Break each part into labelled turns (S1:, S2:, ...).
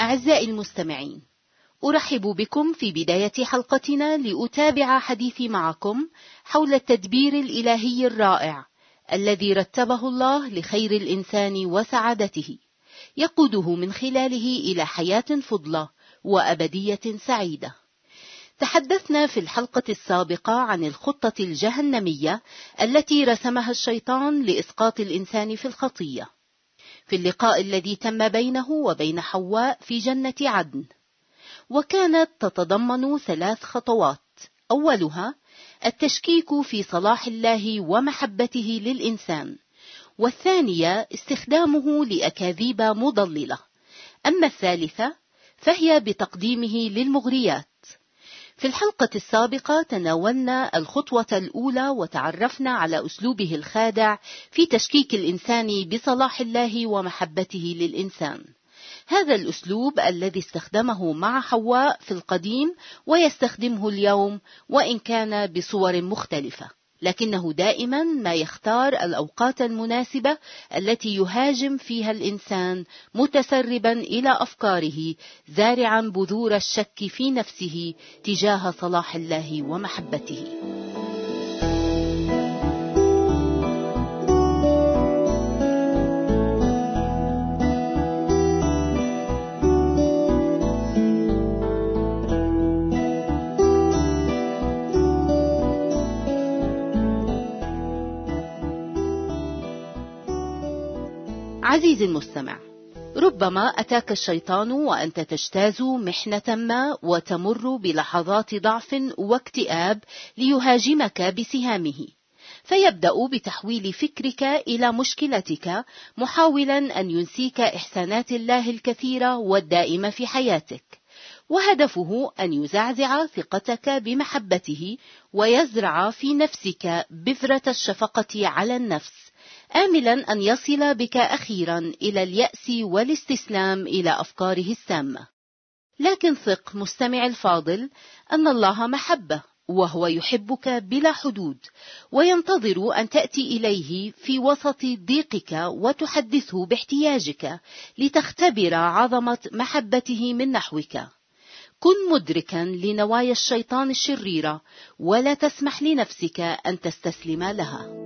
S1: أعزائي المستمعين، أرحب بكم في بداية حلقتنا لأتابع حديثي معكم حول التدبير الإلهي الرائع الذي رتبه الله لخير الإنسان وسعادته، يقوده من خلاله إلى حياة فضلة وأبدية سعيدة. تحدثنا في الحلقة السابقة عن الخطة الجهنمية التي رسمها الشيطان لإسقاط الإنسان في الخطية، في اللقاء الذي تم بينه وبين حواء في جنة عدن، وكانت تتضمن 3 خطوات. أولها التشكيك في صلاح الله ومحبته للإنسان، والثانية استخدامه لأكاذيب مضللة، أما الثالثة فهي بتقديمه للمغريات. في الحلقة السابقة تناولنا الخطوة الأولى وتعرفنا على أسلوبه الخادع في تشكيك الإنسان بصلاح الله ومحبته للإنسان. هذا الأسلوب الذي استخدمه مع حواء في القديم ويستخدمه اليوم، وإن كان بصور مختلفة، لكنه دائما ما يختار الأوقات المناسبة التي يهاجم فيها الإنسان متسربا إلى أفكاره، زارعا بذور الشك في نفسه تجاه صلاح الله ومحبته. عزيزي المستمع، ربما أتاك الشيطان وأنت تجتاز محنة ما وتمر بلحظات ضعف واكتئاب ليهاجمك بسهامه، فيبدأ بتحويل فكرك إلى مشكلتك، محاولا أن ينسيك إحسانات الله الكثيرة والدائمة في حياتك، وهدفه أن يزعزع ثقتك بمحبته ويزرع في نفسك بذرة الشفقة على النفس، آملا أن يصل بك أخيرا إلى اليأس والاستسلام إلى أفكاره السامة. لكن ثق مستمع الفاضل أن الله محبة، وهو يحبك بلا حدود، وينتظر أن تأتي إليه في وسط ضيقك وتحدثه باحتياجك لتختبر عظمة محبته من نحوك. كن مدركا لنوايا الشيطان الشريرة، ولا تسمح لنفسك أن تستسلم لها.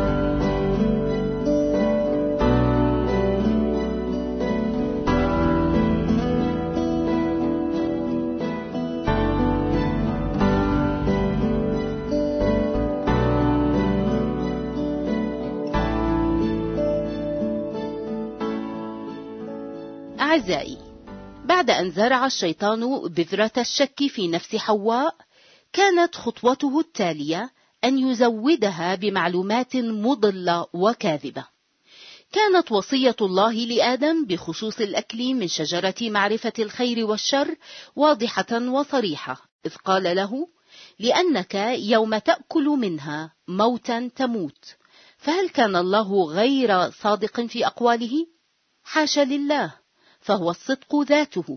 S1: أعزائي، بعد أن زرع الشيطان بذرة الشك في نفس حواء، كانت خطوته التالية أن يزودها بمعلومات مضلة وكاذبة. كانت وصية الله لآدم بخصوص الأكل من شجرة معرفة الخير والشر واضحة وصريحة، إذ قال له: لأنك يوم تأكل منها موتا تموت. فهل كان الله غير صادق في أقواله؟ حاشا لله، فهو الصدق ذاته،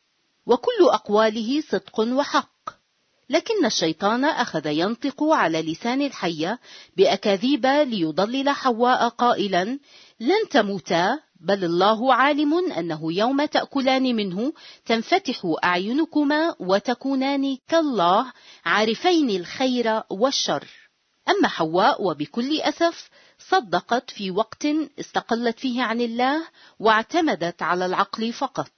S1: وكل أقواله صدق وحق. لكن الشيطان أخذ ينطق على لسان الحية بأكاذيب ليضلل حواء قائلا: لن تموتا، بل الله عالم أنه يوم تأكلان منه تنفتح أعينكما وتكونان كالله عارفين الخير والشر. أما حواء وبكل أسف صدقت في وقت استقلت فيه عن الله واعتمدت على العقل فقط.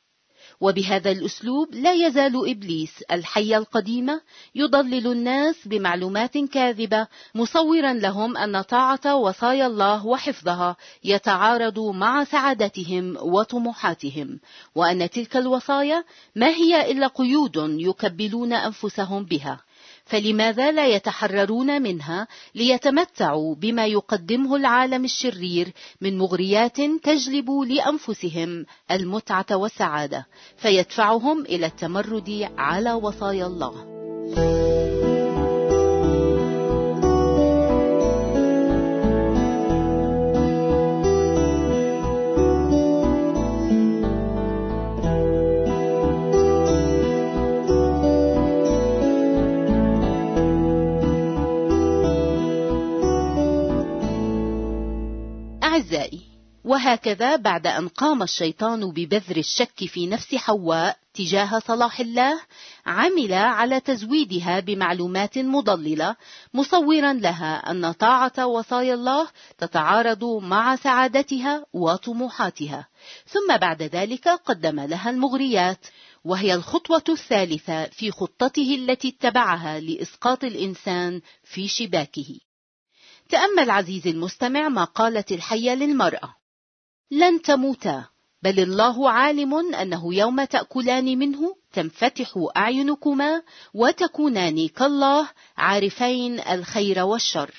S1: وبهذا الأسلوب لا يزال إبليس الحية القديمة يضلل الناس بمعلومات كاذبة، مصورا لهم أن طاعة وصايا الله وحفظها يتعارض مع سعادتهم وطموحاتهم، وأن تلك الوصايا ما هي إلا قيود يكبلون أنفسهم بها. فلماذا لا يتحررون منها ليتمتعوا بما يقدمه العالم الشرير من مغريات تجلب لأنفسهم المتعة والسعادة، فيدفعهم إلى التمرد على وصايا الله؟ أعزائي، وهكذا بعد أن قام الشيطان ببذر الشك في نفس حواء تجاه صلاح الله، عمل على تزويدها بمعلومات مضللة، مصورا لها أن طاعة وصايا الله تتعارض مع سعادتها وطموحاتها، ثم بعد ذلك قدم لها المغريات، وهي الخطوة الثالثة في خطته التي اتبعها لإسقاط الإنسان في شباكه. تأمل عزيزي المستمع ما قالت الحية للمرأة: لن تموتا، بل الله عالم أنه يوم تأكلان منه تنفتح أعينكما وتكونان كالله عارفين الخير والشر.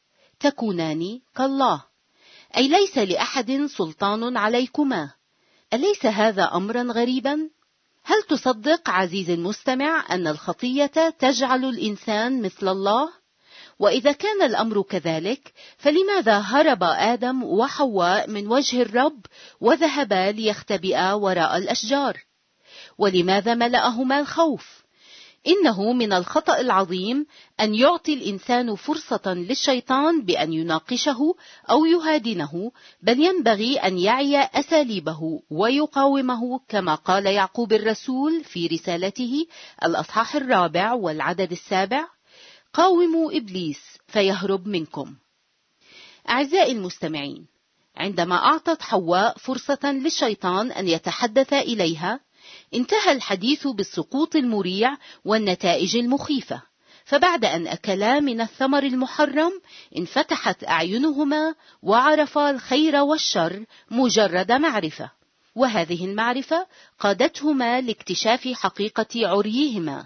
S1: تكونان كالله، أي ليس لأحد سلطان عليكما. أليس هذا أمرا غريبا؟ هل تصدق عزيزي المستمع أن الخطية تجعل الإنسان مثل الله؟ وإذا كان الأمر كذلك، فلماذا هرب آدم وحواء من وجه الرب وذهبا ليختبئا وراء الأشجار؟ ولماذا ملأهما الخوف؟ إنه من الخطأ العظيم أن يعطي الإنسان فرصة للشيطان بأن يناقشه أو يهادنه، بل ينبغي أن يعي أساليبه ويقاومه، كما قال يعقوب الرسول في رسالته الأصحاح 4 والعدد 7: قاوموا إبليس فيهرب منكم. أعزائي المستمعين، عندما أعطت حواء فرصة للشيطان أن يتحدث إليها، انتهى الحديث بالسقوط المريع والنتائج المخيفة. فبعد أن أكلا من الثمر المحرم، انفتحت أعينهما وعرفا الخير والشر مجرد معرفة، وهذه المعرفة قادتهما لاكتشاف حقيقة عريهما.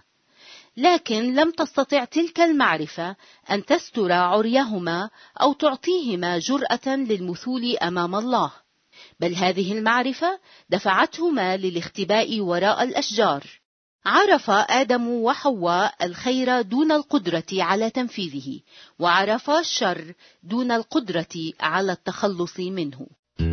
S1: لكن لم تستطع تلك المعرفة أن تستر عريهما أو تعطيهما جرأة للمثول أمام الله، بل هذه المعرفة دفعتهما للاختباء وراء الأشجار. عرف آدم وحواء الخير دون القدرة على تنفيذه، وعرفا الشر دون القدرة على التخلص منه.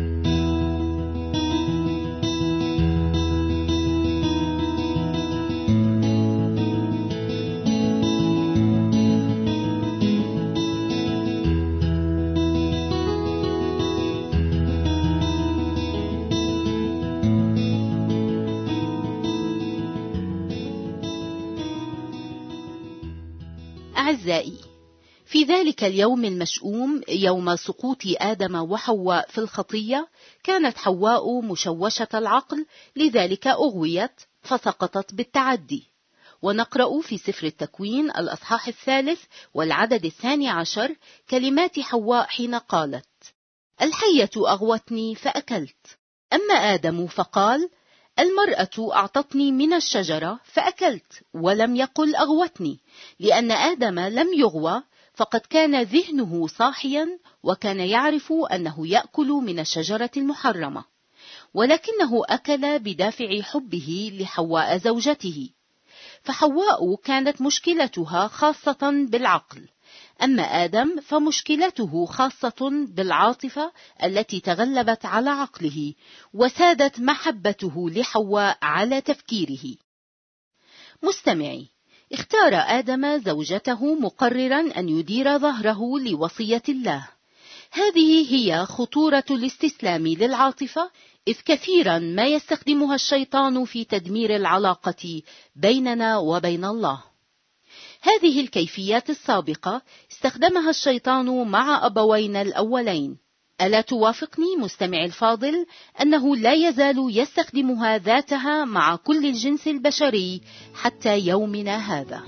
S1: أعزائي، في ذلك اليوم المشؤوم، يوم سقوط آدم وحواء في الخطية، كانت حواء مشوشة العقل، لذلك أغويت فسقطت بالتعدي. ونقرأ في سفر التكوين الأصحاح 3 والعدد 12 كلمات حواء حين قالت: الحية أغوتني فأكلت. أما آدم فقال: المرأة أعطتني من الشجرة فأكلت، ولم يقل أغوتني، لأن آدم لم يغوى، فقد كان ذهنه صاحيا وكان يعرف أنه يأكل من الشجرة المحرمة، ولكنه أكل بدافع حبه لحواء زوجته. فحواء كانت مشكلتها خاصة بالعقل، أما آدم فمشكلته خاصة بالعاطفة التي تغلبت على عقله، وسادت محبته لحواء على تفكيره. مستمعي، اختار آدم زوجته مقررا أن يدير ظهره لوصية الله. هذه هي خطورة الاستسلام للعاطفة، إذ كثيرا ما يستخدمها الشيطان في تدمير العلاقة بيننا وبين الله. هذه الكيفيات السابقة استخدمها الشيطان مع أبوينا الأولين. ألا توافقني مستمعي الفاضل أنه لا يزال يستخدمها ذاتها مع كل الجنس البشري حتى يومنا هذا؟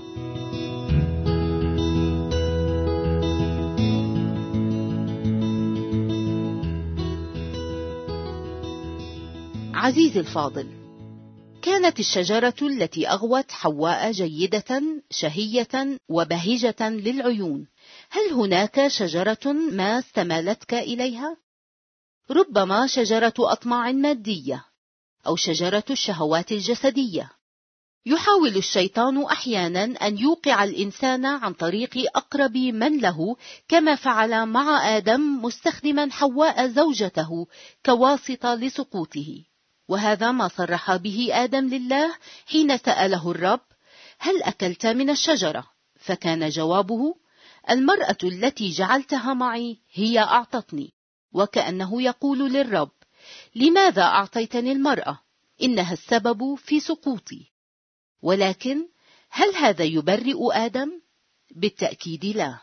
S1: عزيزي الفاضل، كانت الشجرة التي أغوت حواء جيدة شهية وبهجة للعيون. هل هناك شجرة ما استمالتك إليها؟ ربما شجرة أطماع مادية، أو شجرة الشهوات الجسدية. يحاول الشيطان أحيانا أن يوقع الإنسان عن طريق أقرب من له، كما فعل مع آدم مستخدما حواء زوجته كواسطة لسقوطه. وهذا ما صرح به آدم لله حين سأله الرب: هل أكلت من الشجرة؟ فكان جوابه: المرأة التي جعلتها معي هي أعطتني. وكأنه يقول للرب: لماذا أعطيتني المرأة؟ إنها السبب في سقوطي. ولكن هل هذا يبرئ آدم؟ بالتأكيد لا.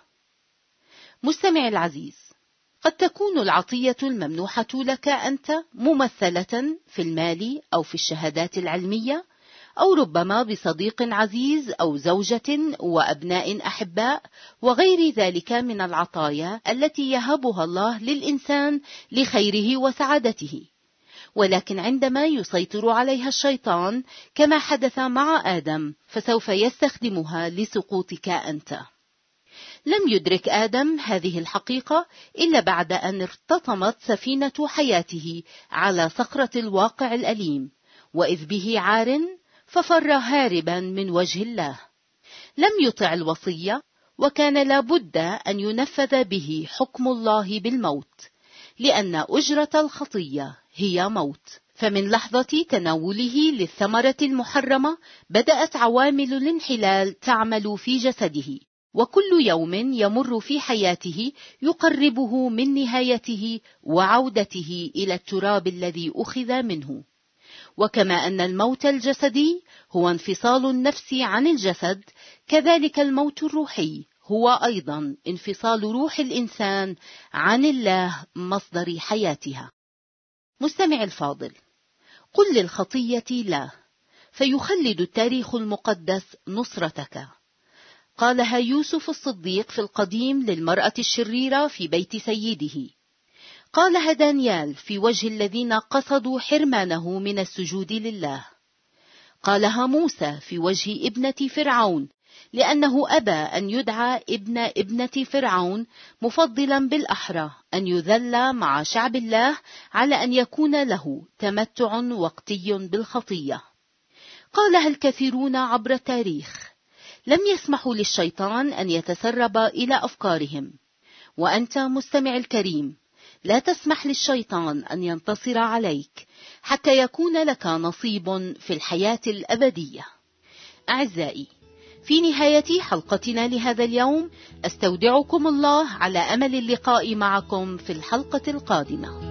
S1: مستمع العزيز، قد تكون العطية الممنوحة لك أنت ممثلة في المال أو في الشهادات العلمية، أو ربما بصديق عزيز أو زوجة وأبناء أحباء وغير ذلك من العطايا التي يهبها الله للإنسان لخيره وسعادته. ولكن عندما يسيطر عليها الشيطان كما حدث مع آدم، فسوف يستخدمها لسقوطك أنت. لم يدرك آدم هذه الحقيقة إلا بعد أن ارتطمت سفينة حياته على صخرة الواقع الأليم، وإذ به عار ففر هاربا من وجه الله. لم يطع الوصية، وكان لابد أن ينفذ به حكم الله بالموت، لأن أجرة الخطية هي موت. فمن لحظة تناوله للثمرة المحرمة بدأت عوامل الانحلال تعمل في جسده، وكل يوم يمر في حياته يقربه من نهايته وعودته إلى التراب الذي أخذ منه. وكما أن الموت الجسدي هو انفصال النفس عن الجسد، كذلك الموت الروحي هو أيضا انفصال روح الإنسان عن الله مصدر حياتها. مستمع الفاضل، قل للخطية لا، فيخلد التاريخ المقدس نصرتك. قالها يوسف الصديق في القديم للمرأة الشريرة في بيت سيده. قالها دانيال في وجه الذين قصدوا حرمانه من السجود لله. قالها موسى في وجه ابنة فرعون، لأنه أبى أن يدعى ابنة فرعون، مفضلا بالأحرى أن يذل مع شعب الله على أن يكون له تمتع وقتي بالخطية. قالها الكثيرون عبر التاريخ. لم يسمحوا للشيطان أن يتسرب إلى أفكارهم. وأنت مستمع الكريم، لا تسمح للشيطان أن ينتصر عليك حتى يكون لك نصيب في الحياة الأبدية. أعزائي، في نهاية حلقتنا لهذا اليوم أستودعكم الله على أمل اللقاء معكم في الحلقة القادمة.